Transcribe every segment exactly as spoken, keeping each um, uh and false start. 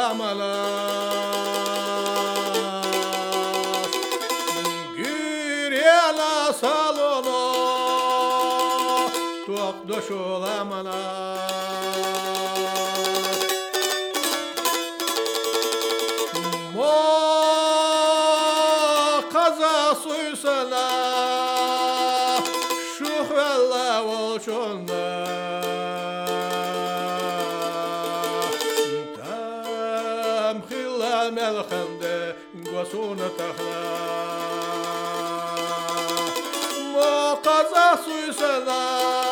amalas Gürela salonu Tokdoş olamalas Mo kaza suysana Şuhvella olçonda Melхende госуна тахла Мо каза суйсана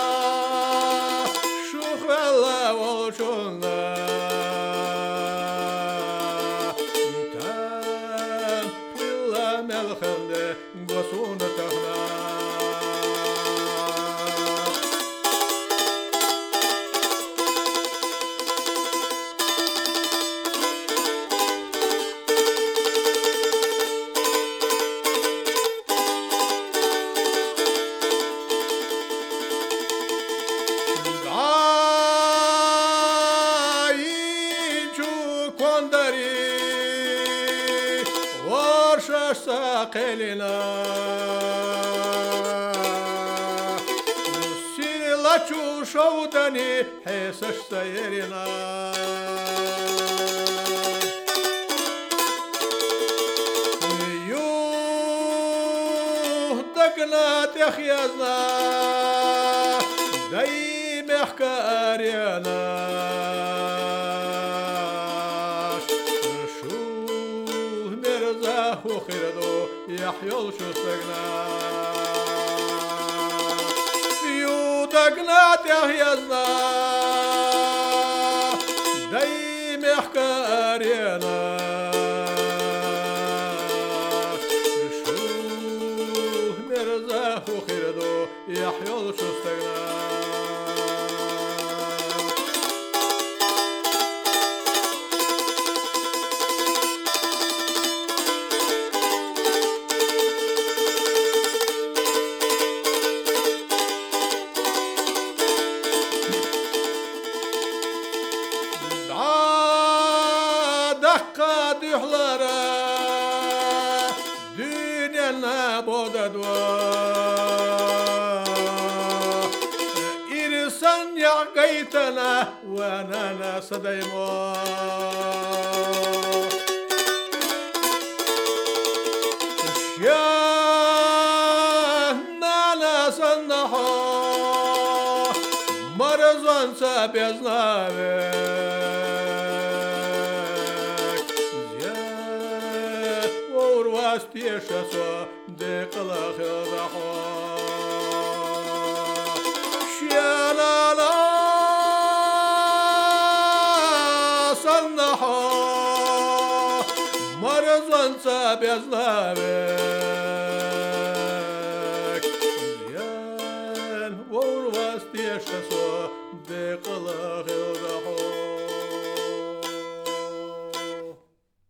Шухвела волчуна Там пила мелхенде госуна тахла Сакелина Сила чушаудани хесашта ерина Юхдагна техязна Дай мягка арена وخيردو يحيل شو سجنا يودقنا تهيزنا دايم يحكى أرينا شو مرزا وخيردو يحيل شو سجنا Dihlara dünyana bodadwa irsan ya gaytana wa nana sadaymo ya nana sannaha marazan sabeznave Стешаса декала хелдахо Шянала саннахо Маразанца безнавек Зян ворва стешаса декала хелдахо